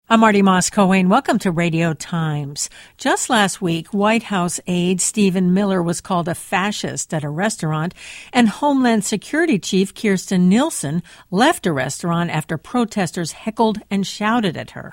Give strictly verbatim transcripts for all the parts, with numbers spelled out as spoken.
I'm Marty Moss-Cohen. Welcome to Radio Times. Just last week, White House aide Stephen Miller was called a fascist at a restaurant, and Homeland Security Chief Kirstjen Nielsen left a restaurant after protesters heckled and shouted at her.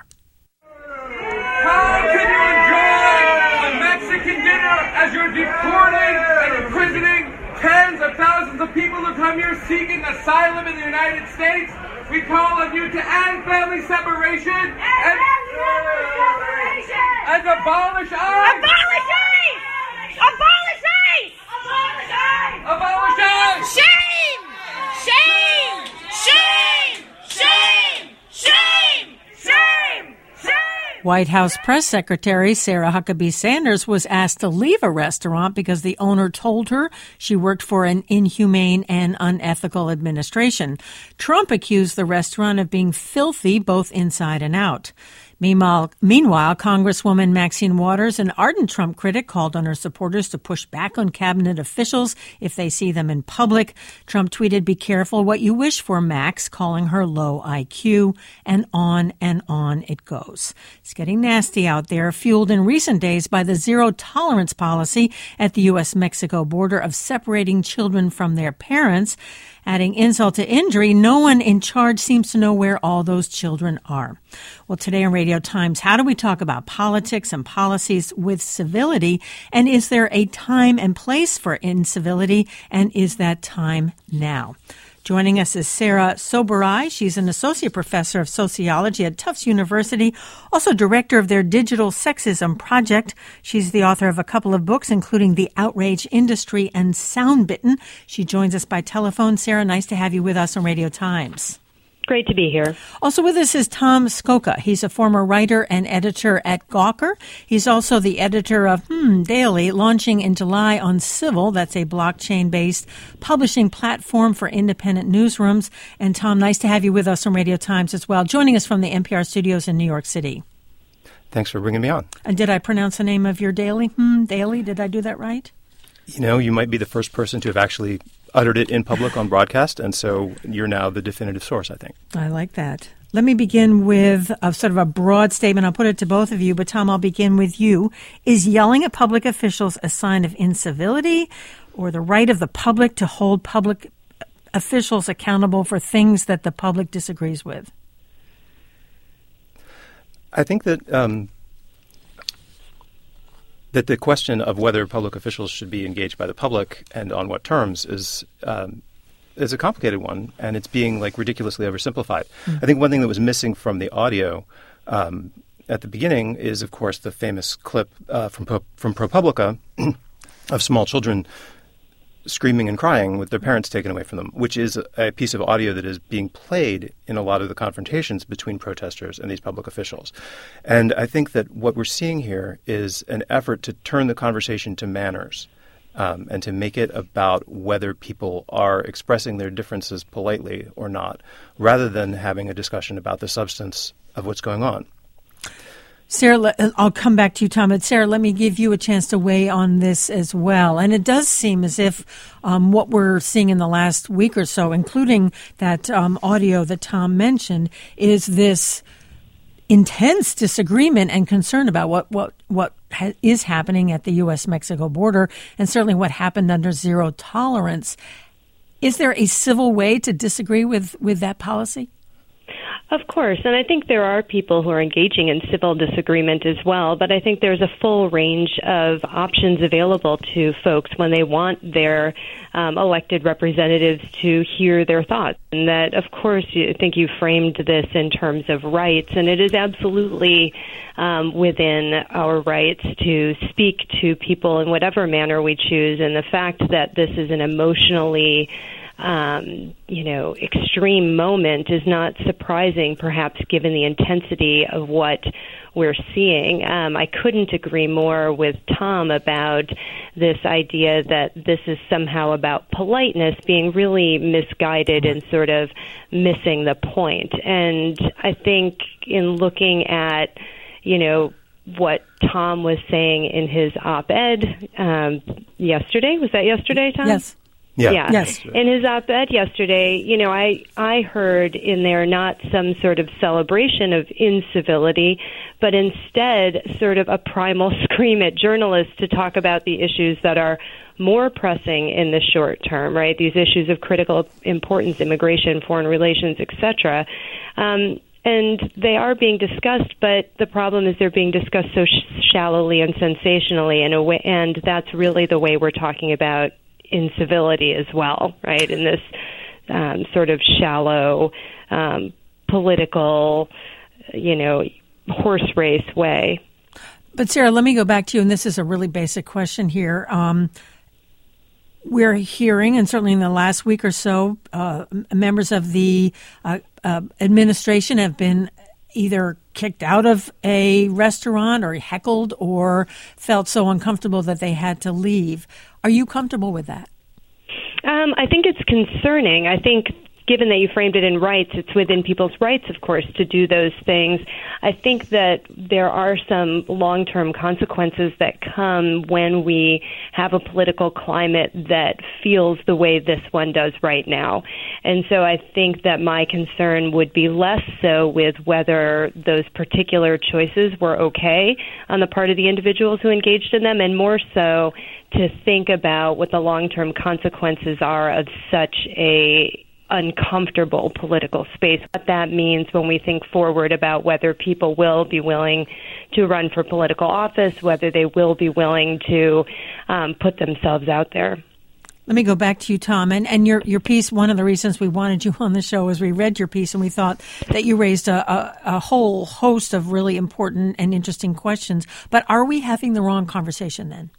How can you enjoy a Mexican dinner as you're deporting and imprisoning tens of thousands of people who come here seeking asylum in the United States? We call on you to end family separation and, and, family separation. and abolish ICE. Abolish ICE! Abolish ICE! Abolish ICE! Abolish ICE! Shame! Shame! Shame! Shame! Shame! Shame! Shame! White House Press Secretary Sarah Huckabee Sanders was asked to leave a restaurant because the owner told her she worked for an inhumane and unethical administration. Trump accused the restaurant of being filthy both inside and out. Meanwhile, meanwhile, Congresswoman Maxine Waters, an ardent Trump critic, called on her supporters to push back on cabinet officials if they see them in public. Trump tweeted, "Be careful what you wish for, Max," calling her low I Q, and on and on it goes. It's getting nasty out there, fueled in recent days by the zero-tolerance policy at the U S Mexico border of separating children from their parents. Adding insult to injury, no one in charge seems to know where all those children are. Well, today on Radio Times, how do we talk about politics and policies with civility? And is there a time and place for incivility? And is that time now? Joining us is Sarah Soberai. She's an associate professor of sociology at Tufts University, also director of their Digital Sexism Project. She's the author of a couple of books, including The Outrage Industry and Soundbitten. She joins us by telephone. Sarah, nice to have you with us on Radio Times. Great to be here. Also with us is Tom Scocca. He's a former writer and editor at Gawker. He's also the editor of Hmm Daily, launching in July on Civil. That's a blockchain-based publishing platform for independent newsrooms. And Tom, nice to have you with us on Radio Times as well, joining us from the N P R studios in New York City. Thanks for bringing me on. And did I pronounce the name of your daily? Hmm Daily? Did I do that right? You know, you might be the first person to have actually uttered it in public on broadcast, and so you're now the definitive source, I think. I like that. Let me begin with a sort of a broad statement. I'll put it to both of you, but Tom, I'll begin with you. Is yelling at public officials a sign of incivility or the right of the public to hold public officials accountable for things that the public disagrees with? I think that um, that the question of whether public officials should be engaged by the public and on what terms is um, is a complicated one, and it's being like ridiculously oversimplified. Mm. I think one thing that was missing from the audio um, at the beginning is, of course, the famous clip uh, from from ProPublica of small children screaming and crying with their parents taken away from them, which is a piece of audio that is being played in a lot of the confrontations between protesters and these public officials. And I think that what we're seeing here is an effort to turn the conversation to manners um, and to make it about whether people are expressing their differences politely or not, rather than having a discussion about the substance of what's going on. Sarah, I'll come back to you, Tom. But Sarah, let me give you a chance to weigh on this as well. And it does seem as if um, what we're seeing in the last week or so, including that um, audio that Tom mentioned, is this intense disagreement and concern about what what what ha- is happening at the U S Mexico border, and certainly what happened under zero tolerance. Is there a civil way to disagree with, with that policy? Of course, and I think there are people who are engaging in civil disagreement as well, but I think there's a full range of options available to folks when they want their um, elected representatives to hear their thoughts. And that, of course, I think you framed this in terms of rights, and it is absolutely um, within our rights to speak to people in whatever manner we choose, and the fact that this is an emotionally Um, you know, extreme moment is not surprising, perhaps, given the intensity of what we're seeing. Um, I couldn't agree more with Tom about this idea that this is somehow about politeness being really misguided and sort of missing the point. And I think in looking at, you know, what Tom was saying in his op-ed um, yesterday, was that yesterday, Tom? Yes. Yeah. yeah. Yes. In his op-ed yesterday, you know, I, I heard in there not some sort of celebration of incivility, but instead sort of a primal scream at journalists to talk about the issues that are more pressing in the short term, right? These issues of critical importance, immigration, foreign relations, et cetera. Um, and they are being discussed, but the problem is they're being discussed so sh- shallowly and sensationally, in a way, and that's really the way we're talking about incivility as well, right? In this um, sort of shallow, um, political, you know, horse race way. But Sarah, let me go back to you, and this is a really basic question here. Um, we're hearing, and certainly in the last week or so, uh, members of the uh, uh, administration have been either kicked out of a restaurant or heckled or felt so uncomfortable that they had to leave. Are you comfortable with that? Um, I think it's concerning. I think given that you framed it in rights, it's within people's rights, of course, to do those things. I think that there are some long-term consequences that come when we have a political climate that feels the way this one does right now. And so I think that my concern would be less so with whether those particular choices were okay on the part of the individuals who engaged in them, and more so to think about what the long-term consequences are of such a uncomfortable political space, what that means when we think forward about whether people will be willing to run for political office, whether they will be willing to um, put themselves out there. Let me go back to you, Tom. And, and your, your piece, one of the reasons we wanted you on the show is we read your piece and we thought that you raised a, a, a whole host of really important and interesting questions. But are we having the wrong conversation then?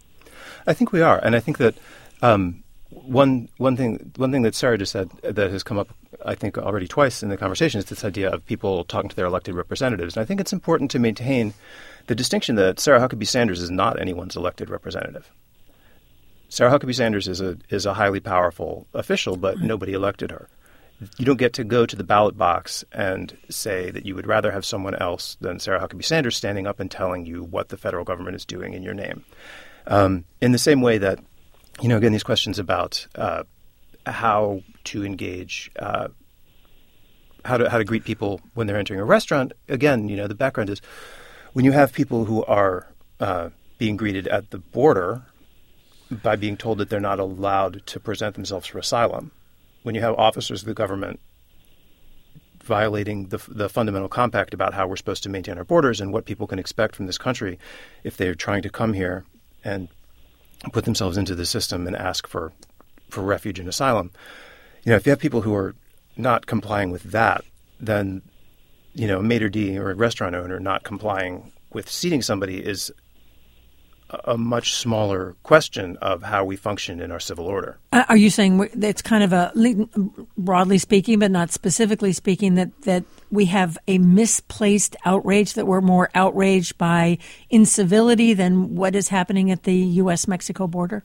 I think we are. And I think that um, One one thing one thing that Sarah just said that has come up, I think, already twice in the conversation is this idea of people talking to their elected representatives. And I think it's important to maintain the distinction that Sarah Huckabee Sanders is not anyone's elected representative. Sarah Huckabee Sanders is a is a highly powerful official, but nobody elected her. You don't get to go to the ballot box and say that you would rather have someone else than Sarah Huckabee Sanders standing up and telling you what the federal government is doing in your name. Um, in the same way that, you know, again, these questions about uh, how to engage, uh, how to how to greet people when they're entering a restaurant. Again, you know, the background is when you have people who are uh, being greeted at the border by being told that they're not allowed to present themselves for asylum. When you have officers of the government violating the, the fundamental compact about how we're supposed to maintain our borders and what people can expect from this country if they're trying to come here and put themselves into the system and ask for, for refuge and asylum. You know, if you have people who are not complying with that, then, you know, a maitre d' or a restaurant owner not complying with seating somebody is a, a much smaller question of how we function in our civil order. Uh, are you saying it's kind of a, broadly speaking, but not specifically speaking, that, that we have a misplaced outrage, that we're more outraged by incivility than what is happening at the U S Mexico border?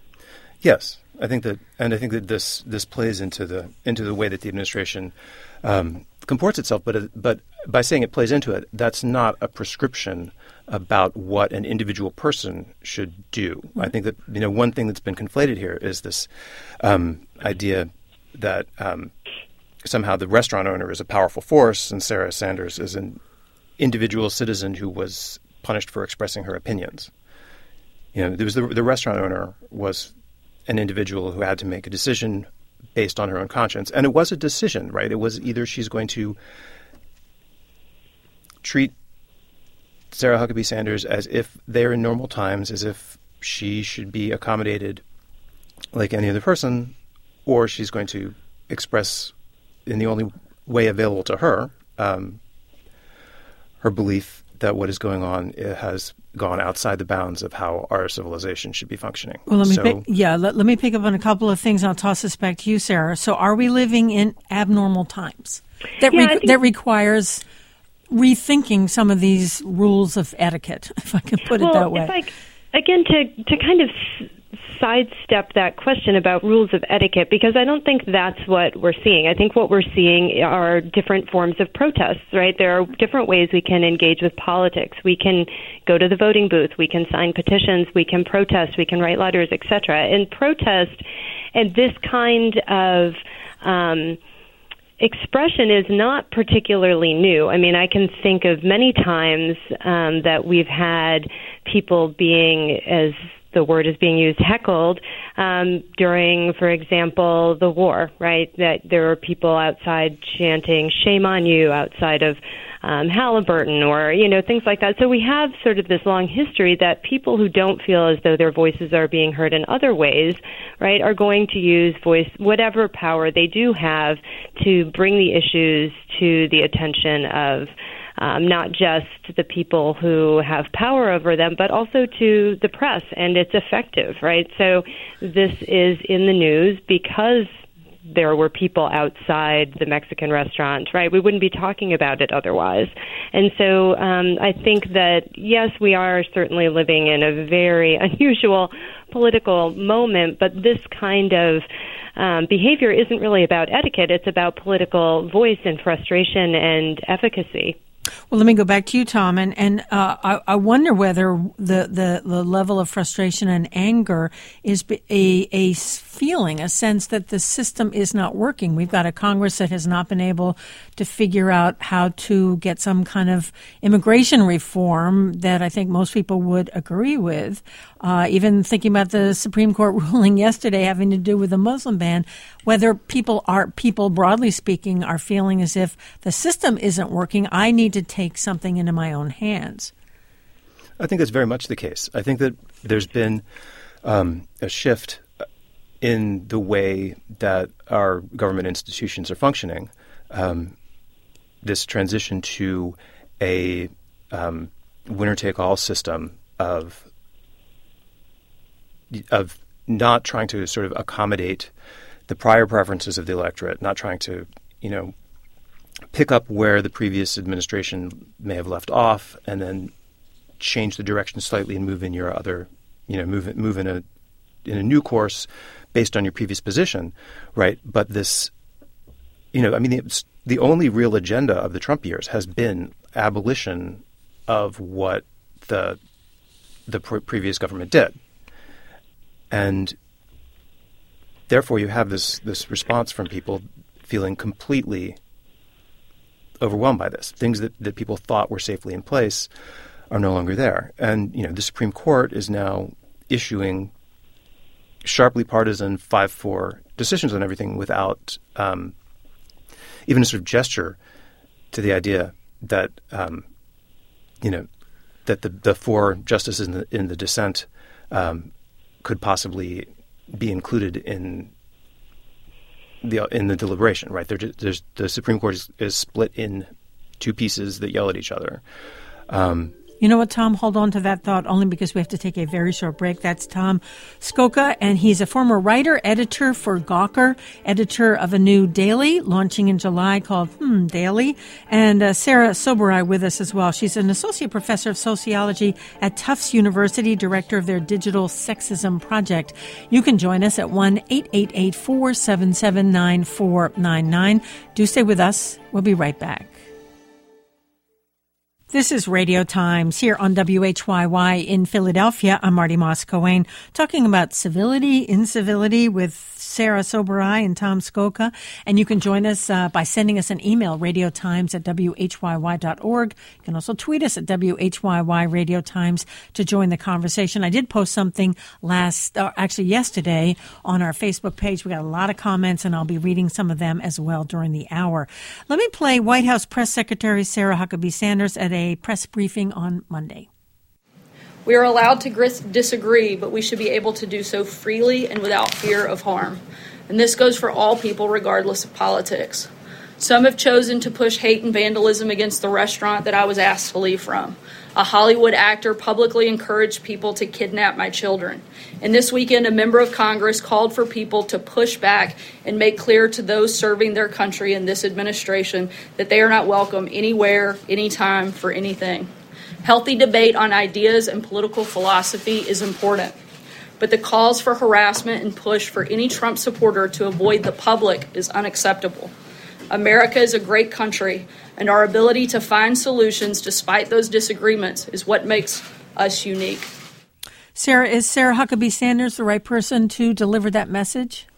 Yes, I think that, and I think that this this plays into the into the way that the administration um, comports itself. But but by saying it plays into it, that's not a prescription about what an individual person should do. Mm-hmm. I think that, you know, one thing that's been conflated here is this um, idea that um, somehow the restaurant owner is a powerful force and Sarah Sanders is an individual citizen who was punished for expressing her opinions. You know, there was the, the restaurant owner was an individual who had to make a decision based on her own conscience. And it was a decision, right? It was either she's going to treat Sarah Huckabee Sanders as if they're in normal times, as if she should be accommodated like any other person, or she's going to express in the only way available to her um, her belief that what is going on has gone outside the bounds of how our civilization should be functioning. Well, let me so, pick, yeah, let, let me pick up on a couple of things. And I'll toss this back to you, Sarah. So, are we living in abnormal times that yeah, re- think- that requires rethinking some of these rules of etiquette, if I can put well, it that way? If I, again, to to kind of sidestep that question about rules of etiquette, because I don't think that's what we're seeing. I think what we're seeing are different forms of protests, right? There are different ways we can engage with politics. We can go to the voting booth, we can sign petitions, we can protest, we can write letters, et cetera. And protest and this kind of um, expression is not particularly new. I mean, I can think of many times um, that we've had people being, as the word is being used, heckled um, during, for example, the war, right? That there were people outside chanting, "Shame on you," outside of um, Halliburton, or, you know, things like that. So we have sort of this long history that people who don't feel as though their voices are being heard in other ways, right, are going to use voice, whatever power they do have, to bring the issues to the attention of Um, not just the people who have power over them, but also to the press, and it's effective, right? So this is in the news because there were people outside the Mexican restaurant, right? We wouldn't be talking about it otherwise. And so um, I think that, yes, we are certainly living in a very unusual political moment, but this kind of um, behavior isn't really about etiquette. It's about political voice and frustration and efficacy. Well, let me go back to you, Tom, and and uh, I, I wonder whether the, the, the level of frustration and anger is a a feeling, a sense that the system is not working. We've got a Congress that has not been able to figure out how to get some kind of immigration reform that I think most people would agree with. Uh, even thinking about the Supreme Court ruling yesterday having to do with the Muslim ban, whether people are people broadly speaking are feeling as if the system isn't working. I need to take something into my own hands. I think that's very much the case. I think that there's been um, a shift in the way that our government institutions are functioning. Um, this transition to a um, winner-take-all system of of not trying to sort of accommodate the prior preferences of the electorate, not trying to, you know, pick up where the previous administration may have left off and then change the direction slightly and move in your other, you know, move move in a in a new course based on your previous position, right? But this, you know, I mean, the, the only real agenda of the Trump years has been abolition of what the the pre- previous government did. And therefore, you have this this response from people feeling completely overwhelmed by this. Things that, that people thought were safely in place are no longer there. And, you know, the Supreme Court is now issuing sharply partisan five four decisions on everything without um, even a sort of gesture to the idea that, um, you know, that the, the four justices in the, in the dissent um, could possibly be included in the in the deliberation, right? There, there's the Supreme Court is, is split in two pieces that yell at each other. Um, You know what, Tom? Hold on to that thought only because we have to take a very short break. That's Tom Scocca, and he's a former writer, editor for Gawker, editor of a new daily launching in July called Hmm Daily. And uh, Sarah Soberai with us as well. She's an associate professor of sociology at Tufts University, director of their Digital Sexism Project. You can join us at one eight eight eight, four seven seven, nine four nine nine. Do stay with us. We'll be right back. This is Radio Times here on W H Y Y in Philadelphia. I'm Marty Moss-Coane, talking about civility, incivility with Sarah Soberai and Tom Scocca. And you can join us uh, by sending us an email, radiotimes at W H Y Y dot org. You can also tweet us at W H Y Y Radio Times to join the conversation. I did post something last, uh, actually yesterday on our Facebook page. We got a lot of comments, and I'll be reading some of them as well during the hour. Let me play White House Press Secretary Sarah Huckabee Sanders at a press briefing on Monday. We are allowed to gris- disagree, but we should be able to do so freely and without fear of harm. And this goes for all people, regardless of politics. Some have chosen to push hate and vandalism against the restaurant that I was asked to leave from. A Hollywood actor publicly encouraged people to kidnap my children. And this weekend, a member of Congress called for people to push back and make clear to those serving their country in this administration that they are not welcome anywhere, anytime, for anything. Healthy debate on ideas and political philosophy is important, but the calls for harassment and push for any Trump supporter to avoid the public is unacceptable. America is a great country, and our ability to find solutions despite those disagreements is what makes us unique. Sarah, is Sarah Huckabee Sanders the right person to deliver that message?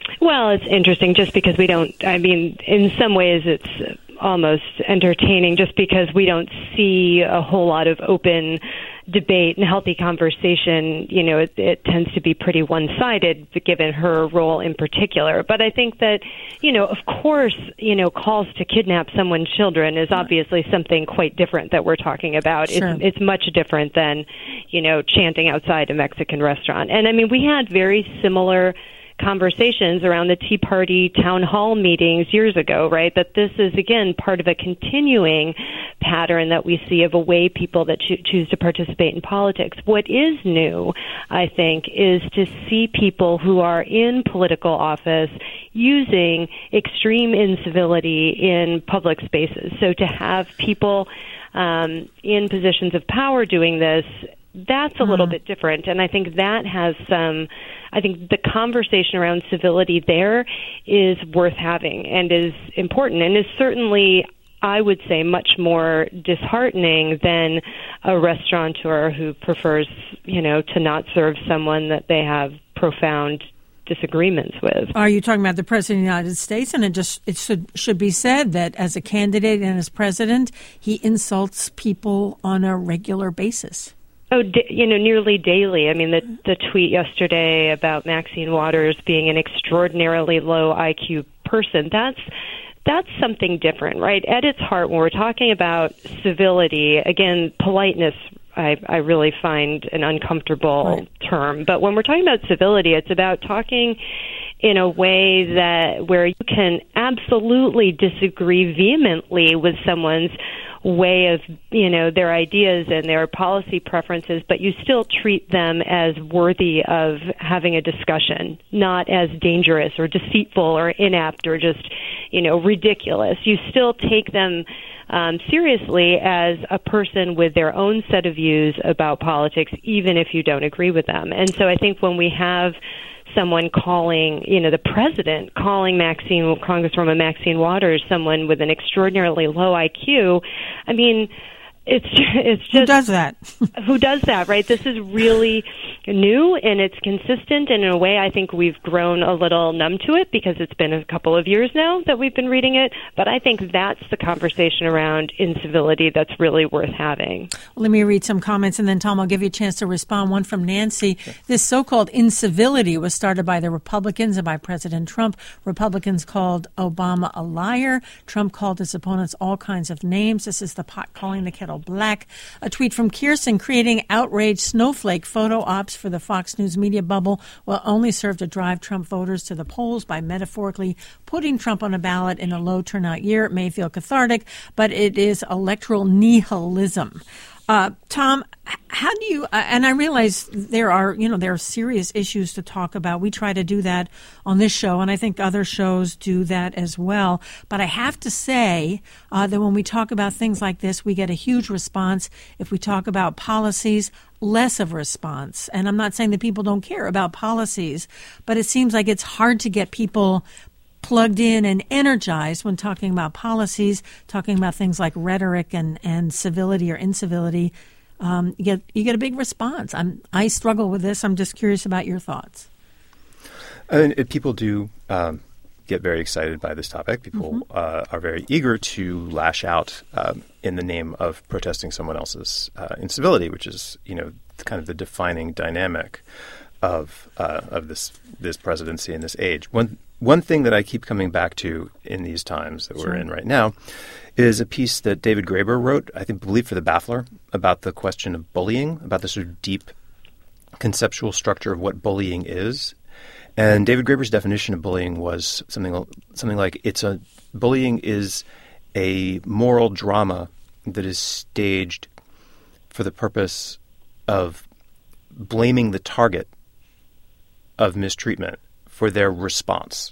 Well, it's interesting just because we don't, I mean, in some ways it's almost entertaining just because we don't see a whole lot of open debate and healthy conversation. You know, it, it tends to be pretty one-sided given her role in particular. But I think that, you know, of course, you know, calls to kidnap someone's children is obviously something quite different that we're talking about. Sure. It's, it's much different than, you know, chanting outside a Mexican restaurant. And I mean, we had very similar conversations around the Tea Party town hall meetings years ago, right? That this is, again, part of a continuing pattern that we see of a way people that cho- choose to participate in politics. What is new, I think, is to see people who are in political office using extreme incivility in public spaces. So to have people um, in positions of power doing this, that's a little bit different. And I think that has some, I think the conversation around civility there is worth having and is important and is certainly, I would say, much more disheartening than a restaurateur who prefers, you know, to not serve someone that they have profound disagreements with. Are you talking about the President of the United States? And it just it should should be said that as a candidate and as president, he insults people on a regular basis. Oh, you know, nearly daily. I mean, the the tweet yesterday about Maxine Waters being an extraordinarily low I Q person, that's that's something different, right? At its heart, when we're talking about civility, again, politeness, I, I really find an uncomfortable right. term. But when we're talking about civility, it's about talking in a way that where you can absolutely disagree vehemently with someone's way of, you know, their ideas and their policy preferences, but you still treat them as worthy of having a discussion, not as dangerous or deceitful or inept or just, you know, ridiculous. You still take them um, seriously as a person with their own set of views about politics, even if you don't agree with them. And so I think when we have someone calling, you know, the president calling Maxine, Congresswoman Maxine Waters, someone with an extraordinarily low I Q, I mean, it's it's just... Who does that? Who does that, right? This is really new, and it's consistent, and in a way I think we've grown a little numb to it because it's been a couple of years now that we've been reading it, but I think that's the conversation around incivility that's really worth having. Well, let me read some comments, and then, Tom, I'll give you a chance to respond. One from Nancy. Sure. This so-called incivility was started by the Republicans and by President Trump. Republicans called Obama a liar. Trump called his opponents all kinds of names. This is the pot calling the kettle black. A tweet from Kirsten: creating outrage snowflake photo ops for the Fox News media bubble will only serve to drive Trump voters to the polls by metaphorically putting Trump on a ballot in a low turnout year. It may feel cathartic, but it is electoral nihilism. Uh, Tom, how do you, uh, and I realize there are, you know, there are serious issues to talk about. We try to do that on this show, and I think other shows do that as well. But I have to say uh, that when we talk about things like this, we get a huge response. If we talk about policies, less of a response. And I'm not saying that people don't care about policies, but it seems like it's hard to get people plugged in and energized when talking about policies, talking about things like rhetoric and, and civility or incivility. Um, you get you get a big response. I'm I struggle with this. I'm just curious about your thoughts. I mean, if people do um, get very excited by this topic. People mm-hmm. uh, are very eager to lash out um, in the name of protesting someone else's uh, incivility, which is, you know, kind of the defining dynamic of uh, of this this presidency and this age. One one thing that I keep coming back to in these times that sure. we're in right now is a piece that David Graeber wrote, I think, believe for the Baffler, about the question of bullying, about the sort of deep conceptual structure of what bullying is. And David Graeber's definition of bullying was something something like it's a bullying is a moral drama that is staged for the purpose of blaming the target of mistreatment for their response.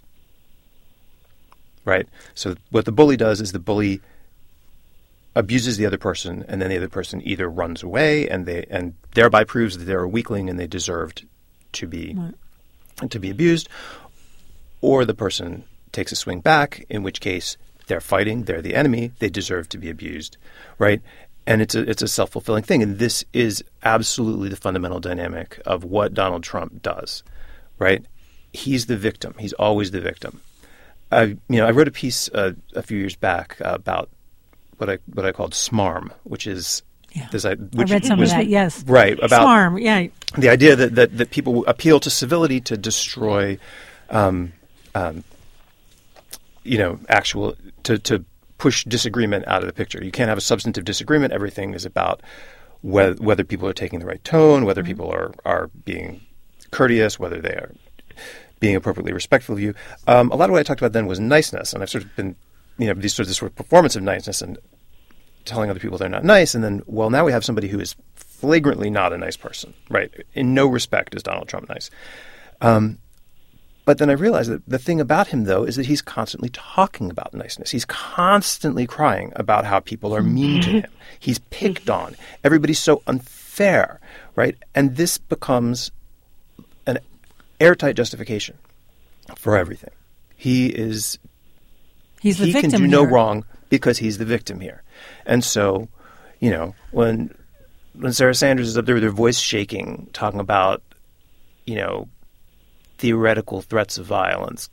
Right? So what the bully does is the bully abuses the other person, and then the other person either runs away and they and thereby proves that they're a weakling and they deserved to be right. to be abused, or the person takes a swing back, in which case they're fighting, they're the enemy, they deserve to be abused, right? And it's a it's a self-fulfilling thing, and this is absolutely the fundamental dynamic of what Donald Trump does, right? he's the victim. He's always the victim. I, you know, I wrote a piece uh, a few years back uh, about what I what I called SMARM, which is yeah. this. I, I which read some was, of that. Yes, right about SMARM. Yeah, the idea that, that, that people appeal to civility to destroy, um, um, you know, actual to to push disagreement out of the picture. You can't have a substantive disagreement. Everything is about whether, whether people are taking the right tone, whether mm-hmm. people are are being courteous, whether they are being appropriately respectful of you. Um, a lot of what I talked about then was niceness, and I've sort of been, you know, these sort of this sort of performance of niceness and telling other people they're not nice, and then, well, now we have somebody who is flagrantly not a nice person, right? In no respect is Donald Trump nice. Um, but then I realized that the thing about him, though, is that he's constantly talking about niceness. He's constantly crying about how people are mean to him. He's picked on. Everybody's so unfair, right? And this becomes an airtight justification for everything. He is he's the he victim can do here. no wrong because he's the victim here. And so, you know, when when Sarah Sanders is up there with her voice shaking, talking about, you know, theoretical threats of violence,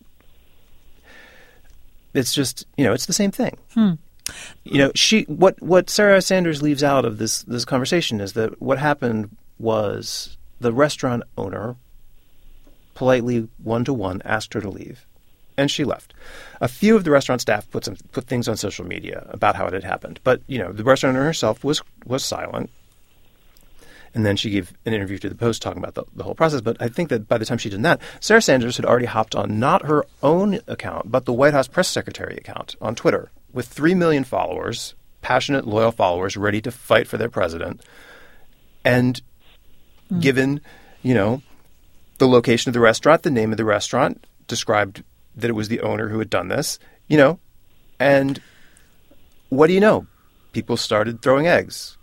it's just, you know, it's the same thing. Hmm. You know, she what what Sarah Sanders leaves out of this this conversation is that what happened was the restaurant owner politely, one-to-one, asked her to leave, and she left. A few of the restaurant staff put some put things on social media about how it had happened, but, you know, the restaurant owner herself was was silent, and then she gave an interview to the Post talking about the, the whole process. But I think that by the time she'd done that, Sarah Sanders had already hopped on not her own account, but the White House press secretary account on Twitter with three million followers, passionate, loyal followers, ready to fight for their president, and mm. given, you know, the location of the restaurant, the name of the restaurant, described that it was the owner who had done this, you know, and what do you know? People started throwing eggs.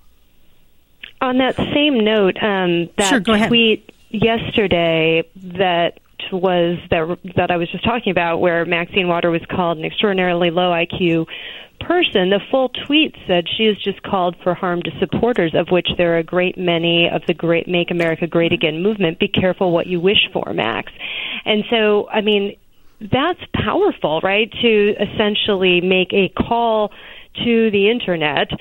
On that same note, um, that sure, go ahead. tweet yesterday that was that that I was just talking about, where Maxine Waters was called an extraordinarily low I Q person, the full tweet said she has just called for harm to supporters, of which there are a great many of the great Make America Great Again movement. Be careful what you wish for, Max. And so, I mean, that's powerful, right? To essentially make a call to the internet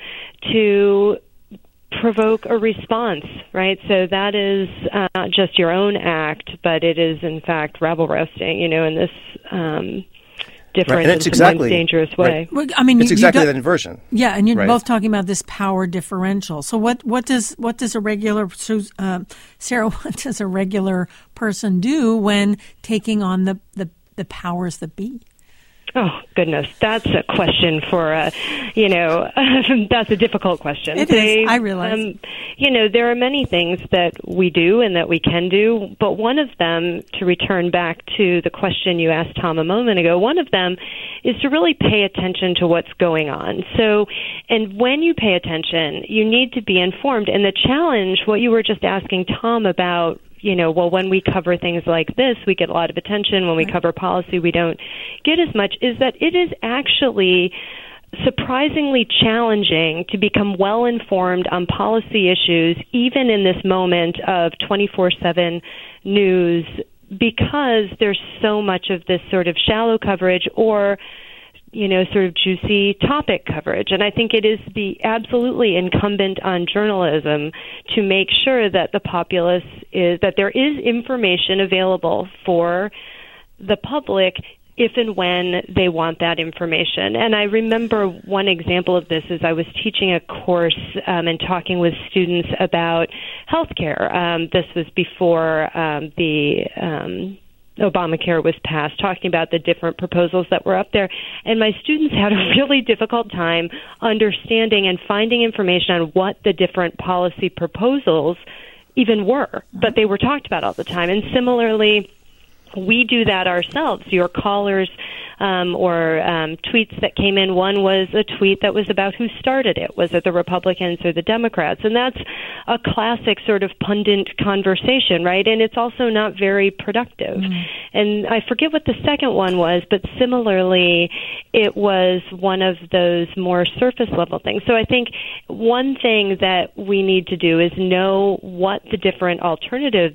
to provoke a response, right? So that is uh, not just your own act, but it is, in fact, rabble roasting, you know, in this um, different right. and, it's and exactly, dangerous way. Right. Well, I mean, it's you, exactly you that inversion. Yeah, and you're right. both talking about this power differential. So what, what does what does a regular uh, Sarah? What does a regular person do when taking on the the, the powers that be? Oh, goodness. That's a question for, uh, you know, that's a difficult question. It they, is. I realize. Um, you know, there are many things that we do and that we can do, but one of them, to return back to the question you asked Tom a moment ago, one of them is to really pay attention to what's going on. So, and when you pay attention, you need to be informed. And the challenge, what you were just asking Tom about, you know, well, when we cover things like this, we get a lot of attention. When we right. cover policy, we don't get as much, is that it is actually surprisingly challenging to become well-informed on policy issues, even in this moment of twenty-four seven news, because there's so much of this sort of shallow coverage or, you know, sort of juicy topic coverage. And I think it is the absolutely incumbent on journalism to make sure that the populace is, that there is information available for the public if and when they want that information. And I remember one example of this is I was teaching a course um, and talking with students about healthcare. Um, this was before um, the um Obamacare was passed, talking about the different proposals that were up there. And my students had a really difficult time understanding and finding information on what the different policy proposals even were, but they were talked about all the time. And similarly, we do that ourselves. Your callers um, or um, tweets that came in, one was a tweet that was about who started it. Was it the Republicans or the Democrats? And that's a classic sort of pundit conversation, right? And it's also not very productive. Mm. And I forget what the second one was, but similarly, it was one of those more surface level things. So I think one thing that we need to do is know what the different alternatives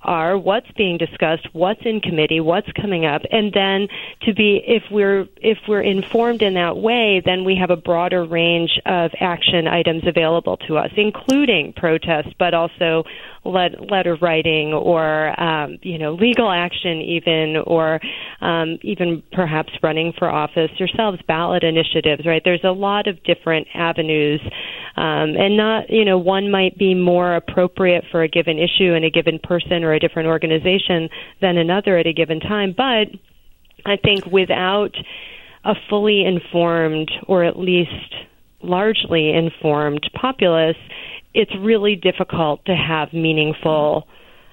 are, what's being discussed, what's in committee, what's coming up, and then to be, if we're if we're informed in that way, then we have a broader range of action items available to us, including protests, but also let, letter writing or um, you know legal action, even or um, even perhaps running for office yourselves, ballot initiatives. Right? There's a lot of different avenues, um, and not you know one might be more appropriate for a given issue and a given person or a different organization than another at a given time. But I think without a fully informed, or at least largely informed populace, it's really difficult to have meaningful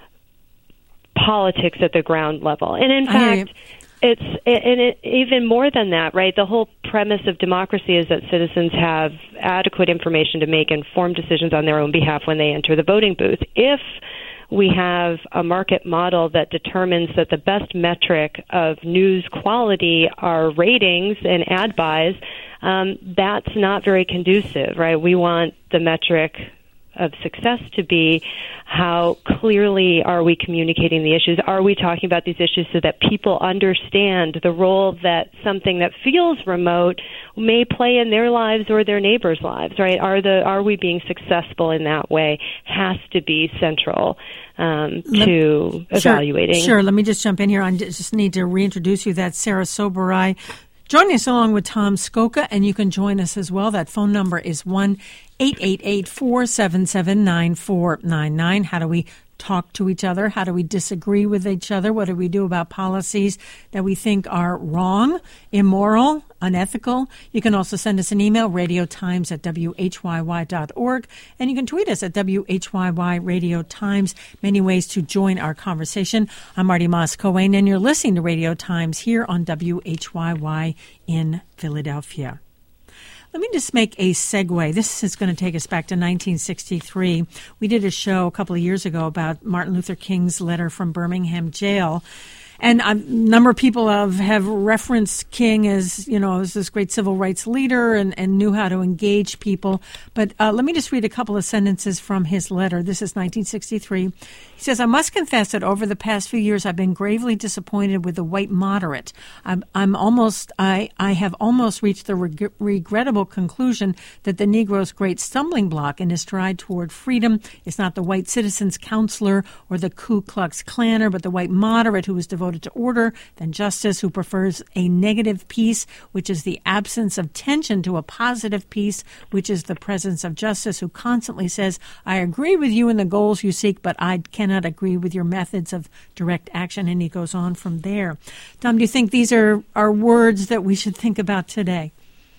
politics at the ground level. And in fact, it's and it, even more than that, right? The whole premise of democracy is that citizens have adequate information to make informed decisions on their own behalf when they enter the voting booth. If we have a market model that determines that the best metric of news quality are ratings and ad buys, um, that's not very conducive, right? We want the metric of success to be how clearly are we communicating the issues? Are we talking about these issues so that people understand the role that something that feels remote may play in their lives or their neighbors' lives, right? Are the are we being successful in that way has to be central um, to Let, evaluating. Sure, sure, let me just jump in here. I just need to reintroduce you. That's Sarah Soberai, joining us along with Tom Scocca, and you can join us as well. That phone number is one eight eight eight, four seven seven, nine four nine nine. How do we talk to each other? How do we disagree with each other? What do we do about policies that we think are wrong, immoral, unethical? You can also send us an email, radio times at w h y y dot org, and you can tweet us at W H Y Y Radio Times. Many ways to join our conversation. I'm Marty Moss-Cohen, and you're listening to Radio Times here on W H Y Y in Philadelphia. Let me just make a segue. This is going to take us back to nineteen sixty-three. We did a show a couple of years ago about Martin Luther King's letter from Birmingham jail. And a number of people have, have referenced King as, you know, as this great civil rights leader and, and knew how to engage people. But uh, let me just read a couple of sentences from his letter. This is nineteen sixty-three. He says, I must confess that over the past few years, I've been gravely disappointed with the white moderate. I'm, I'm almost, I, I have almost reached the reg- regrettable conclusion that the Negro's great stumbling block in his stride toward freedom is not the white citizen's counselor or the Ku Klux Klaner, but the white moderate who is devoted to order than justice, who prefers a negative peace, which is the absence of tension, to a positive peace, which is the presence of justice, who constantly says, I agree with you in the goals you seek, but I cannot agree with your methods of direct action. And he goes on from there. Tom, do you think these are, are words that we should think about today?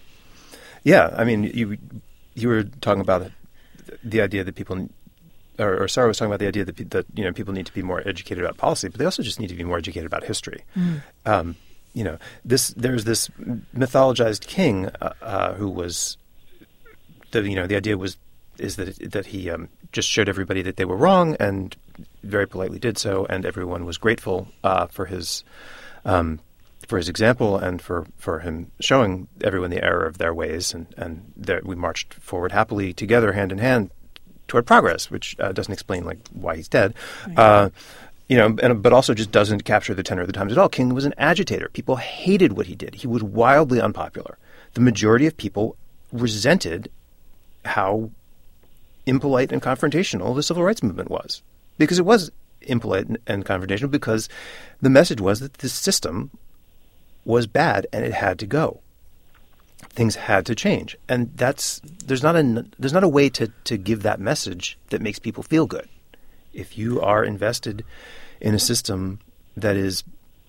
Yeah. I mean, you you were talking about the idea that people Or, or Sarah was talking about the idea that, that you know people need to be more educated about policy, but they also just need to be more educated about history. Mm. Um, you know, this there's this mythologized king uh, uh, who was the you know the idea was is that that he um, just showed everybody that they were wrong and very politely did so, and everyone was grateful uh, for his um, for his example and for, for him showing everyone the error of their ways, and and that we marched forward happily together, hand in hand, toward progress, which uh, doesn't explain like why he's dead, right. uh, you know, and, but also just doesn't capture the tenor of the times at all. King was an agitator. People hated what he did. He was wildly unpopular. The majority of people resented how impolite and confrontational the civil rights movement was, because it was impolite and, and confrontational, because the message was that the system was bad and it had to go. Things had to change, and that's there's not a there's not a way to, to give that message that makes people feel good. If you are invested in a system that is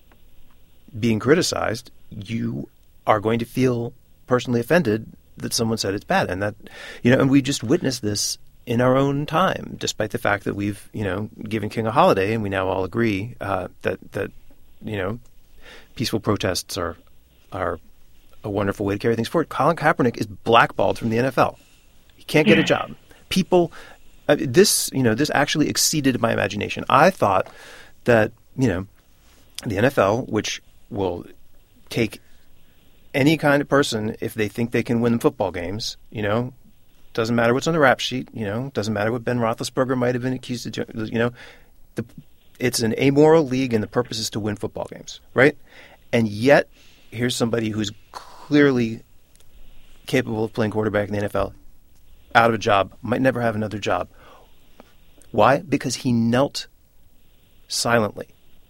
being criticized, you are going to feel personally offended that someone said it's bad, and that you know, and we just witnessed this in our own time, despite the fact that we've you know given King a holiday, and we now all agree uh, that that you know peaceful protests are are. a wonderful way to carry things forward. Colin Kaepernick is blackballed from the N F L. He can't get a job. People, uh, this, you know, this actually exceeded my imagination. I thought that, you know, the N F L, which will take any kind of person if they think they can win football games, you know, doesn't matter what's on the rap sheet, you know, doesn't matter what Ben Roethlisberger might have been accused of, you know, the it's an amoral league and the purpose is to win football games, right? And yet, here's somebody who's clearly capable of playing quarterback in the N F L, out of a job, might never have another job. Why? Because he knelt silently.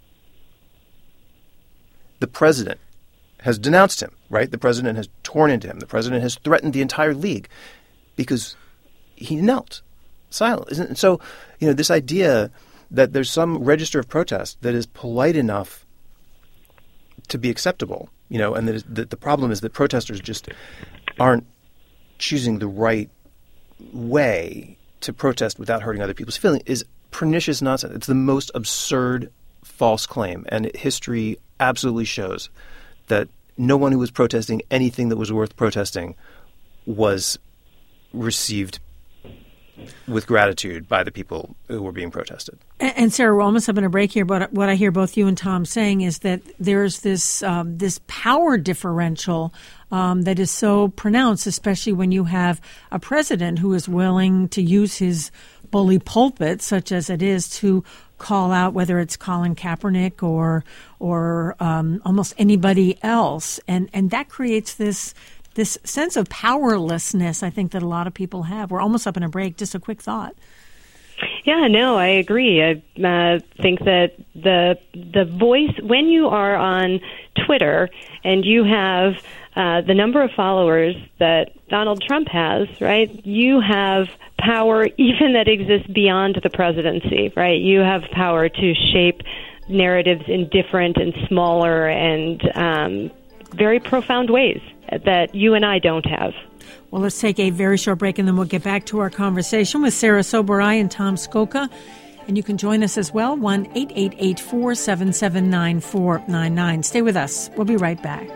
The president has denounced him, right? The president has torn into him. The president has threatened the entire league because he knelt silently. And so, you know, this idea that there's some register of protest that is polite enough to be acceptable, you know, and that, is, that the problem is that protesters just aren't choosing the right way to protest without hurting other people's feelings is pernicious nonsense. It's the most absurd false claim, and history absolutely shows that no one who was protesting anything that was worth protesting was received with gratitude by the people who were being protested. And, and Sarah, we're almost up in a break here, but what I hear both you and Tom saying is that there's this um, this power differential um, that is so pronounced, especially when you have a president who is willing to use his bully pulpit, such as it is, to call out whether it's Colin Kaepernick or or um, almost anybody else, and and that creates this. This sense of powerlessness, I think, that a lot of people have. We're almost up in a break. Just a quick thought. Yeah, no, I agree. I uh, think that the the voice, when you are on Twitter and you have uh, the number of followers that Donald Trump has, right, you have power even that exists beyond the presidency, right? You have power to shape narratives in different and smaller and um, very profound ways that you and I don't have. Well, let's take a very short break, and then we'll get back to our conversation with Sarah Soberai and Tom Scocca. And you can join us as well, one eight eight eight, four seven seven, nine four nine nine. Stay with us. We'll be right back.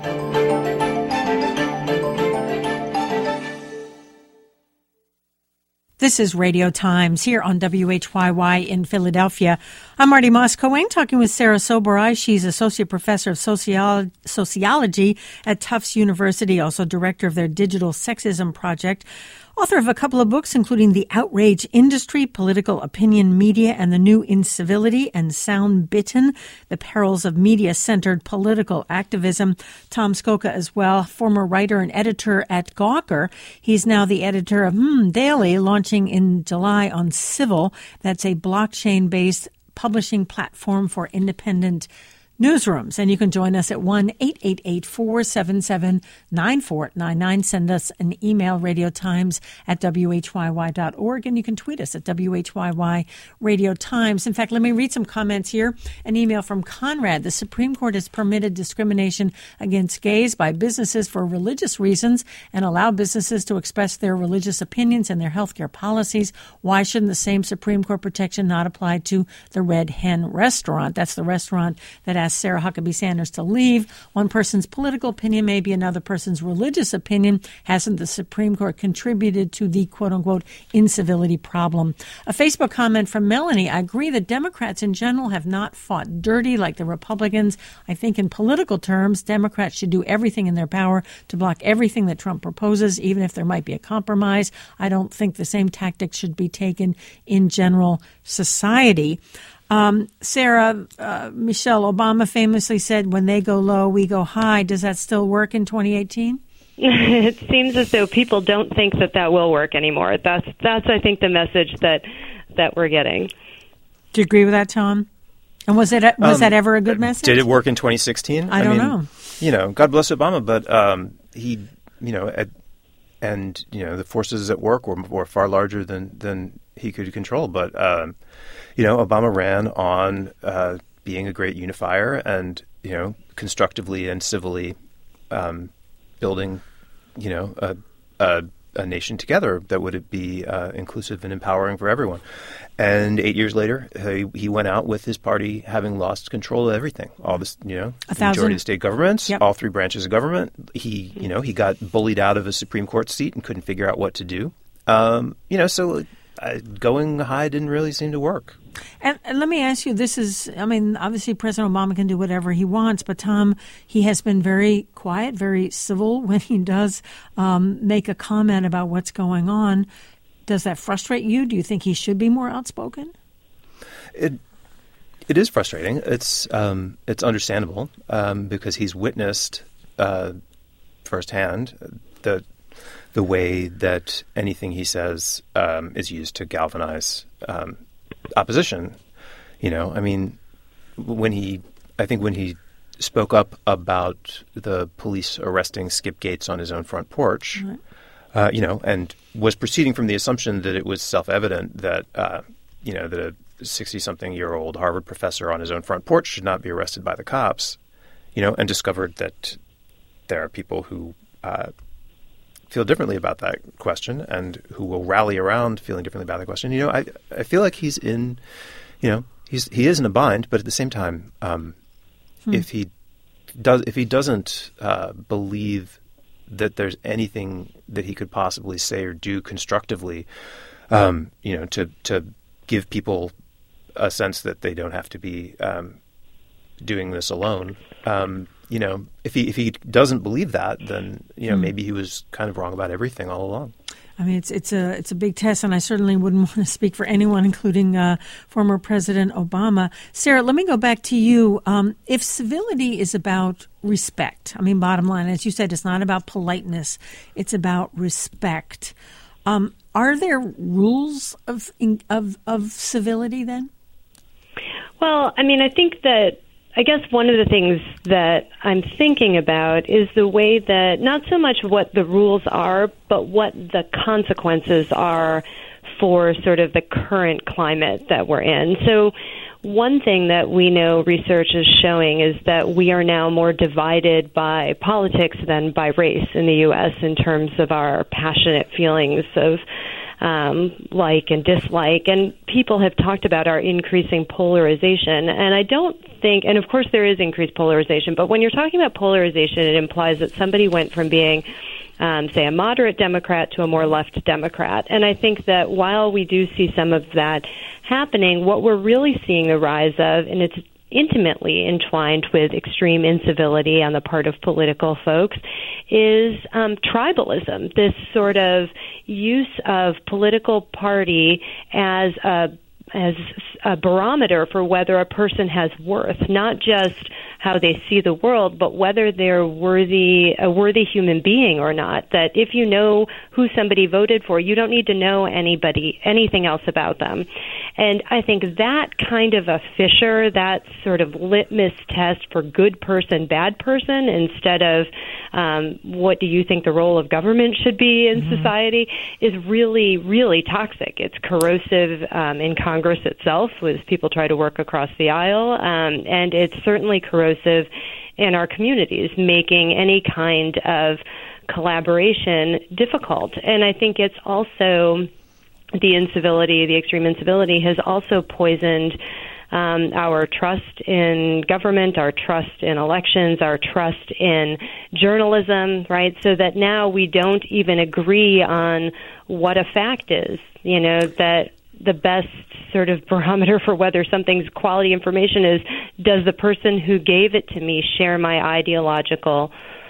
This is Radio Times here on W H Y Y in Philadelphia. I'm Marty Moss-Cohen talking with Sarah Soberai. She's Associate Professor of Sociolo- Sociology at Tufts University, also Director of their Digital Sexism Project. Author of a couple of books, including The Outrage Industry, Political Opinion Media, and The New Incivility, and Sound Bitten, The Perils of Media-Centered Political Activism. Tom Scocca as well, former writer and editor at Gawker. He's now the editor of Hmm Daily, launching in July on Civil. That's a blockchain-based publishing platform for independent newsrooms. And you can join us at one eight eight eight, four seven seven, nine four nine nine. Send us an email, radiotimes at W H Y Y dot org, and you can tweet us at W H Y Y Radio Times. In fact, let me read some comments here. An email from Conrad. The Supreme Court has permitted discrimination against gays by businesses for religious reasons and allowed businesses to express their religious opinions and their healthcare policies. Why shouldn't the same Supreme Court protection not apply to the Red Hen restaurant? That's the restaurant that asked Sarah Huckabee Sanders to leave. One person's political opinion may be another person's religious opinion. Hasn't the Supreme Court contributed to the quote-unquote incivility problem? A Facebook comment from Melanie. I agree that Democrats in general have not fought dirty like the Republicans. I think in political terms, Democrats should do everything in their power to block everything that Trump proposes, even if there might be a compromise. I don't think the same tactics should be taken in general society. Um, Sarah, uh, Michelle Obama famously said, when they go low, we go high. Does that still work in twenty eighteen? It seems as though people don't think that that will work anymore. That's, that's I think, the message that that we're getting. Do you agree with that, Tom? And was it was um, that ever a good message? Did it work in twenty sixteen? I, I don't mean, know. You know, God bless Obama, but um, he, you know, at, and you know, the forces at work were, were far larger than than he could control. But um, you know, Obama ran on uh, being a great unifier and, you know, constructively and civilly um, building, you know, a, a, a nation together that would be uh, inclusive and empowering for everyone. And eight years later, he, he went out with his party having lost control of everything. All this, you know, a the majority of state governments, yep. all three branches of government. He, you know, he got bullied out of a Supreme Court seat and couldn't figure out what to do. Um, you know, so uh, going high didn't really seem to work. And, and let me ask you, this is, I mean, obviously President Obama can do whatever he wants, but Tom, he has been very quiet, very civil when he does um, make a comment about what's going on. Does that frustrate you? Do you think he should be more outspoken? It it is frustrating. It's um, it's understandable um, because he's witnessed uh, firsthand the the way that anything he says um, is used to galvanize um, opposition. You know, I mean, when he, I think when he spoke up about the police arresting Skip Gates on his own front porch, right. uh, you know, and was proceeding from the assumption that it was self-evident that, uh, you know, that a sixty-something-year-old Harvard professor on his own front porch should not be arrested by the cops, you know, and discovered that there are people who uh, feel differently about that question and who will rally around feeling differently about the question. You know, I I feel like he's in, you know, he's he is in a bind, but at the same time, um, hmm. if he does if he doesn't uh, believe that there's anything that he could possibly say or do constructively, um, you know, to to give people a sense that they don't have to be um, doing this alone. Um, you know, if he if he doesn't believe that, then you know mm. maybe he was kind of wrong about everything all along. I mean, it's it's a it's a big test, and I certainly wouldn't want to speak for anyone, including uh, former President Obama. Sarah, let me go back to you. Um, if civility is about respect, I mean, bottom line, as you said, it's not about politeness; it's about respect. Um, are there rules of of of civility then? Well, I mean, I think that, I guess one of the things that I'm thinking about is the way that not so much what the rules are, but what the consequences are for sort of the current climate that we're in. So one thing that we know research is showing is that we are now more divided by politics than by race in the U S in terms of our passionate feelings of Um, like and dislike, and people have talked about our increasing polarization, and I don't think, and of course there is increased polarization, but when you're talking about polarization, it implies that somebody went from being, um, say, a moderate Democrat to a more left Democrat, and I think that while we do see some of that happening, what we're really seeing the rise of, and it's intimately entwined with extreme incivility on the part of political folks, is um, tribalism, this sort of use of political party as a as a barometer for whether a person has worth, not just how they see the world, but whether they're worthy, a worthy human being or not. That if you know who somebody voted for, you don't need to know anybody, anything else about them. And I think that kind of a fissure, that sort of litmus test for good person, bad person, instead of um, what do you think the role of government should be in mm-hmm. society, is really, really toxic. It's corrosive um, in Congress itself, as people try to work across the aisle, um, and it's certainly corrosive in our communities, making any kind of collaboration difficult. And I think it's also the incivility, the extreme incivility, has also poisoned um, our trust in government, our trust in elections, our trust in journalism, right? So that now we don't even agree on what a fact is, you know, that the best sort of barometer for whether something's quality information is, does the person who gave it to me share my ideological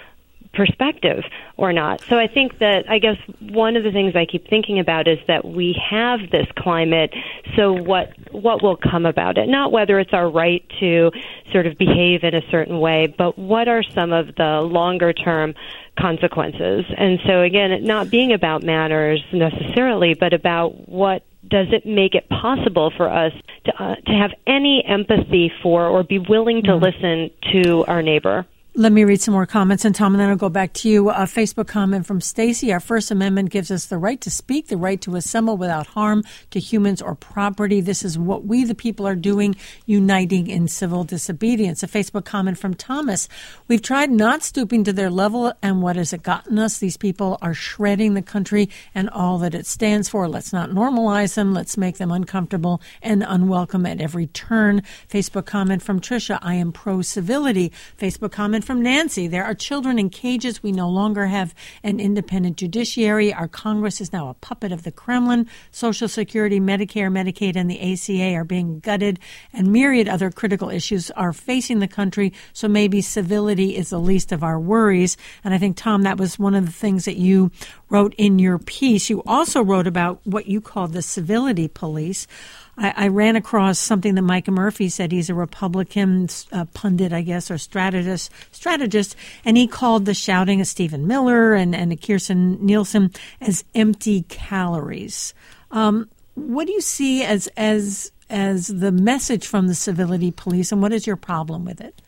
perspective or not? So I think that, I guess one of the things I keep thinking about is that we have this climate, so what what will come about it? Not whether it's our right to sort of behave in a certain way, but what are some of the longer term consequences? And so again, it not being about manners necessarily, but about what does it make it possible for us to uh, to have any empathy for or be willing to mm-hmm. listen to our neighbor? Let me read some more comments, and Tom, and then I'll go back to you. A Facebook comment from Stacy. Our First Amendment gives us the right to speak, the right to assemble without harm to humans or property. This is what we, the people, are doing, uniting in civil disobedience. A Facebook comment from Thomas. We've tried not stooping to their level, and what has it gotten us? These people are shredding the country and all that it stands for. Let's not normalize them. Let's make them uncomfortable and unwelcome at every turn. Facebook comment from Tricia. I am pro-civility. Facebook comment comment from Nancy. There are children in cages. We no longer have an independent judiciary. Our Congress is now a puppet of the Kremlin. Social Security, Medicare, Medicaid, and the A C A are being gutted, and myriad other critical issues are facing the country. So maybe civility is the least of our worries. And I think, Tom, that was one of the things that you wrote in your piece. You also wrote about what you call the civility police. I, I ran across something that Micah Murphy said. He's a Republican uh, pundit, I guess, or strategist, strategist, and he called the shouting of Stephen Miller and, and Kirstjen Nielsen as empty calories. Um, what do you see as as as the message from the civility police, and what is your problem with it?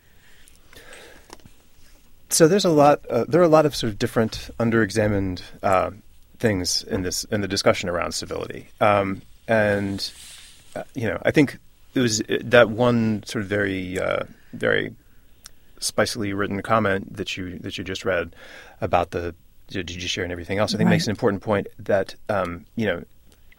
So there's a lot. Uh, there are a lot of sort of different underexamined uh, things in this in the discussion around civility, um, and uh, you know, I think it was that one sort of very uh, very spicily written comment that you that you just read about the, the judiciary and everything else. I think right. makes an important point that um, you know.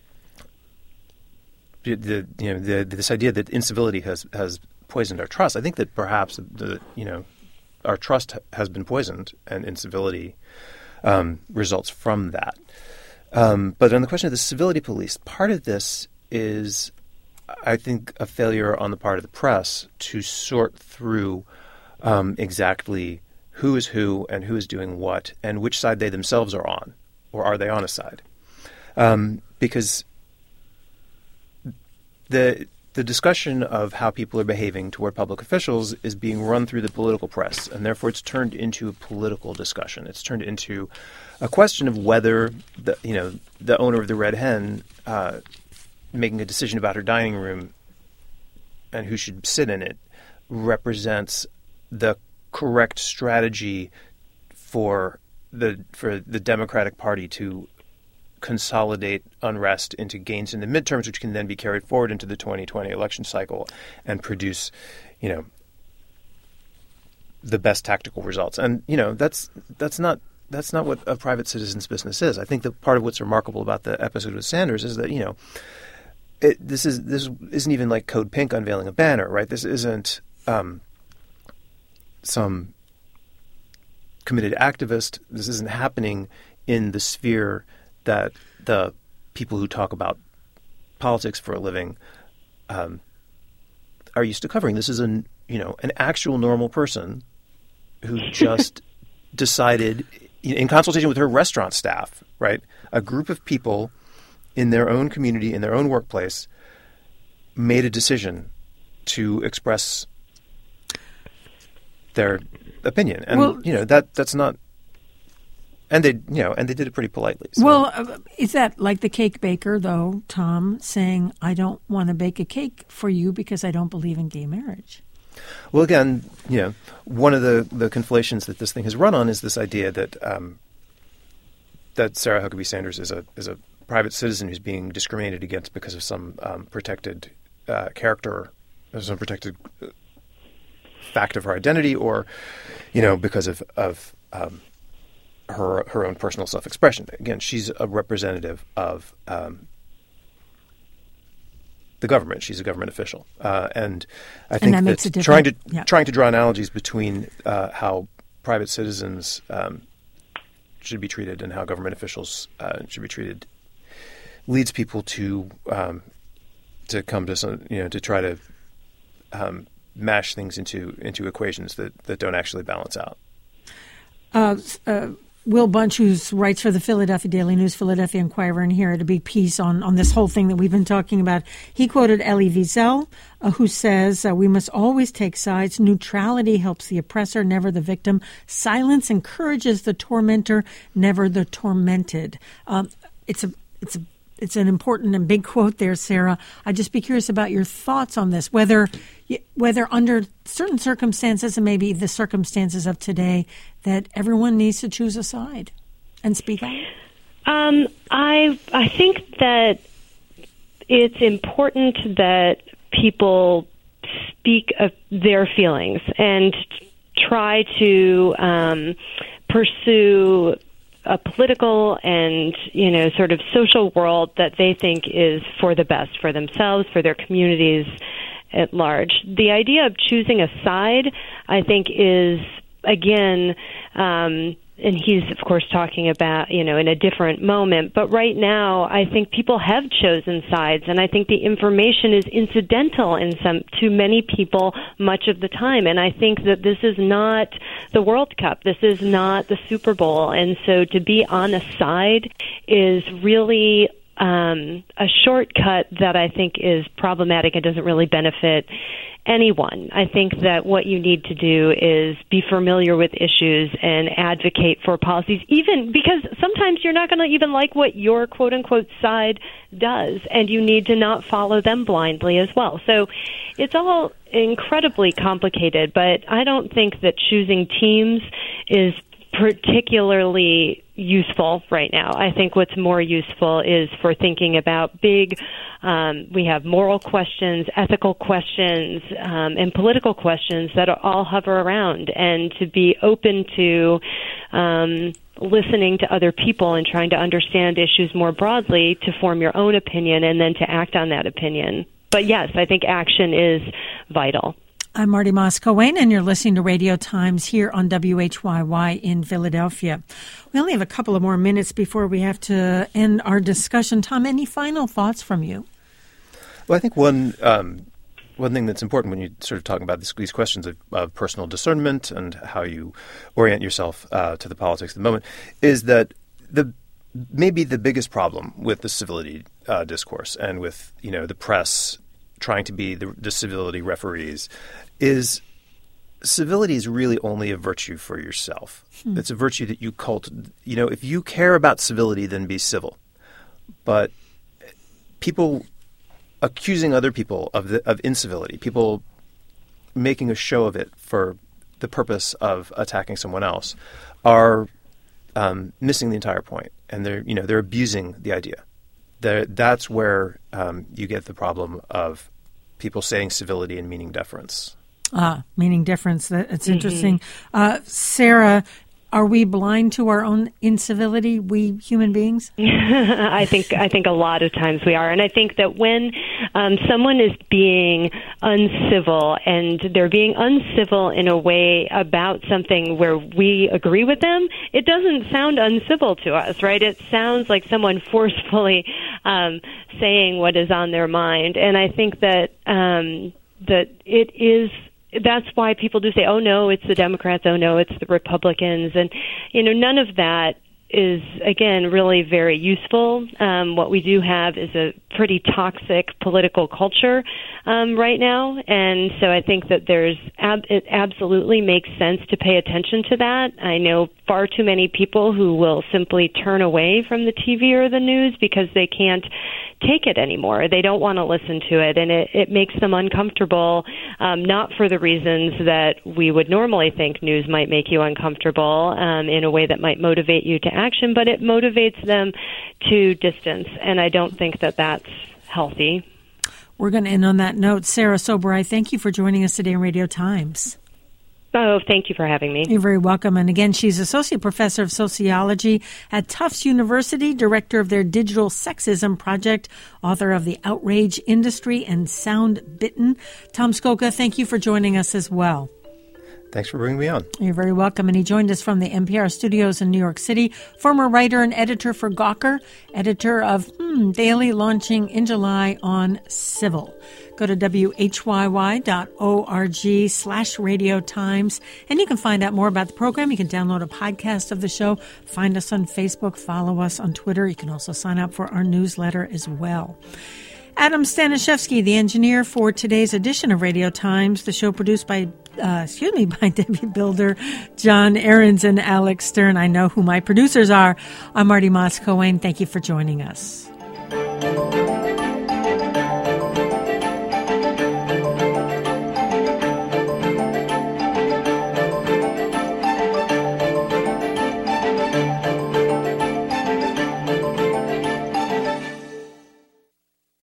The you know the, this idea that incivility has, has poisoned our trust. I think that perhaps the you know our trust has been poisoned, and incivility um, results from that. Um, but on the question of the civility police, part of this is, I think, a failure on the part of the press to sort through um, exactly who is who and who is doing what and which side they themselves are on, or are they on a side? Um, because The the discussion of how people are behaving toward public officials is being run through the political press, and therefore it's turned into a political discussion. It's turned into a question of whether the you know the owner of the Red Hen uh, making a decision about her dining room and who should sit in it represents the correct strategy for the for the Democratic Party to consolidate unrest into gains in the midterms, which can then be carried forward into the twenty twenty election cycle and produce, you know, the best tactical results. And, you know, that's that's not that's not what a private citizen's business is. I think that part of what's remarkable about the episode with Sanders is that, you know, it, this is this isn't even like Code Pink unveiling a banner, right? This isn't um, some committed activist. This isn't happening in the sphere that the people who talk about politics for a living um, are used to covering. This is an you know an actual normal person who just decided, in consultation with her restaurant staff, right, a group of people in their own community, in their own workplace, made a decision to express their opinion, and well, you know that that's not. And they, you know, and they did it pretty politely. So. Well, uh, is that like the cake baker, though, Tom, saying, I don't want to bake a cake for you because I don't believe in gay marriage? Well, again, you know, one of the, the conflations that this thing has run on is this idea that um, that Sarah Huckabee Sanders is a is a private citizen who's being discriminated against because of some um, protected uh, character, some protected fact of her identity, or, you know, because of of um, her her own personal self-expression. Again, she's a representative of um, the government. She's a government official, uh, and I think and that, that makes trying to yeah. trying to draw analogies between uh, how private citizens um, should be treated and how government officials uh, should be treated leads people to um, to come to some, you know, to try to um, mash things into into equations that, that don't actually balance out. Uh, uh, Will Bunch, who writes for the Philadelphia Daily News, Philadelphia Inquirer, and here had a big piece on, on this whole thing that we've been talking about. He quoted Elie Wiesel, uh, who says, uh, we must always take sides. Neutrality helps the oppressor, never the victim. Silence encourages the tormentor, never the tormented. Um, it's a it's a It's an important and big quote there, Sarah. I'd just be curious about your thoughts on this, whether whether under certain circumstances, and maybe the circumstances of today, that everyone needs to choose a side and speak out. Um, I I think that it's important that people speak of their feelings and try to um, pursue a political and, you know, sort of social world that they think is for the best for themselves, for their communities at large. The idea of choosing a side, I think, is again, um, and he's, of course, talking about, you know, in a different moment. But right now, I think people have chosen sides, and I think the information is incidental in some to many people much of the time. And I think that this is not the World Cup. This is not the Super Bowl. And so to be on a side is really um, a shortcut that I think is problematic and doesn't really benefit anyone. I think that what you need to do is be familiar with issues and advocate for policies, even because sometimes you're not going to even like what your quote-unquote side does, and you need to not follow them blindly as well. So it's all incredibly complicated, but I don't think that choosing teams is particularly useful right now. I think what's more useful is for thinking about big, um, we have moral questions, ethical questions, um, and political questions that are all hover around, and to be open to um, listening to other people and trying to understand issues more broadly to form your own opinion and then to act on that opinion. But yes, I think action is vital. I'm Marty Moss-Coane, and you're listening to Radio Times here on W H Y Y in Philadelphia. We only have a couple of more minutes before we have to end our discussion. Tom, any final thoughts from you? Well, I think one um, one thing that's important when you sort of talk about this, these questions of, of personal discernment and how you orient yourself uh, to the politics of the moment is that the maybe the biggest problem with the civility uh, discourse and with, you know, the press trying to be the, the civility referees is civility is really only a virtue for yourself. Hmm. It's a virtue that you cult. You know, if you care about civility, then be civil. But people accusing other people of the, of incivility, people making a show of it for the purpose of attacking someone else, are um, missing the entire point, and they're you know they're abusing the idea. They're, that's where um, you get the problem of people saying civility and meaning deference. Ah, meaning difference. That's mm-hmm. interesting. Uh, Sarah, are we blind to our own incivility, we human beings? I think I think a lot of times we are. And I think that when um, someone is being uncivil, and they're being uncivil in a way about something where we agree with them, it doesn't sound uncivil to us, right? It sounds like someone forcefully um, saying what is on their mind. And I think that um, that it is... That's why people do say, oh, no, it's the Democrats, oh, no, it's the Republicans. And, you know, none of that is, again, really very useful. Um, what we do have is a pretty toxic political culture um, right now. And so I think that there's ab- it absolutely makes sense to pay attention to that. I know far too many people who will simply turn away from the T V or the news because they can't take it anymore. They don't want to listen to it, and it, it makes them uncomfortable, um, not for the reasons that we would normally think news might make you uncomfortable um, in a way that might motivate you to action, but it motivates them to distance, and I don't think that that's healthy. We're going to end on that note. Sarah Soborow, thank you for joining us today on Radio Times. Oh, thank you for having me. You're very welcome. And again, she's Associate Professor of Sociology at Tufts University, Director of their Digital Sexism Project, author of The Outrage Industry and Sound Bitten. Tom Scocca, thank you for joining us as well. Thanks for bringing me on. You're very welcome. And he joined us from the N P R studios in New York City, former writer and editor for Gawker, editor of hmm, Daily, launching in July on Civil. Go to W H Y Y dot org slash Radio Times, and you can find out more about the program. You can download a podcast of the show, find us on Facebook, follow us on Twitter. You can also sign up for our newsletter as well. Adam Staniszewski, the engineer for today's edition of Radio Times, the show produced by, uh, excuse me, by Debbie Builder, John Ahrens, and Alex Stern. I know who my producers are. I'm Marty Moss-Coane. Thank you for joining us.